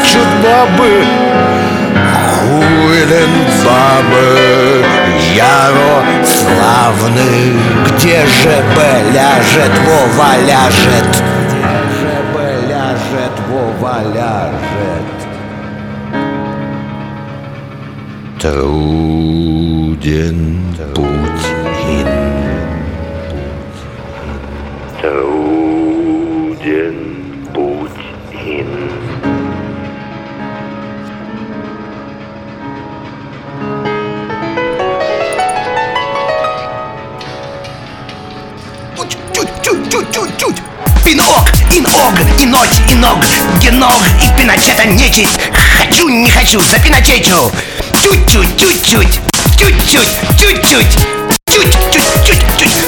плачут бабы, хуйлен бабы, Ярославны. Где же бы ляжет, Вова ляжет? Где же бы ляжет, Вова ляжет? Труден путь ин. Труден путь ин. Чуть-чуть. Пинок, иног, и ночь, и ног, геног, и пиночета нечисть. Хочу, не хочу, запиночечу. Чуть-чуть, чуть-чуть, чуть-чуть, чуть-чуть, чуть-чуть,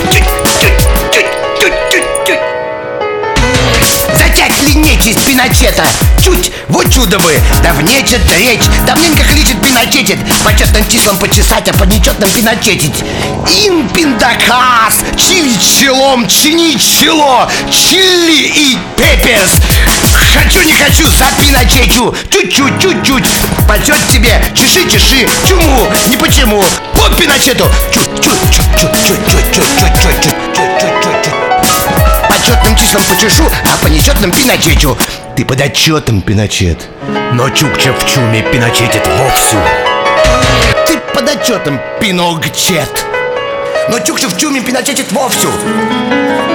чуть-чуть. Затять ли нечисть пиночета? Чуть, вот чудо бы, давнечет речь, давненько кличет пиночетит. По честным числам почесать, а по нечетным пиночетить. Ин пиндакас, чили челом, чини чело, чили и пеперс. Хочу, не хочу, запиночечу. Чуть-чуть, чуть-чуть. Почет тебе, чеши, чеши, чуму, не почему. По пиночету. Чуть-чуть. По четным числам почешу, а по нечетным пиночечу. Ты под отчетом, Пиночет, но Чукча в чуме пиночетит вовсю. Ты под отчетом, Пиногчет, но Чукча в чуме пиночетит вовсю.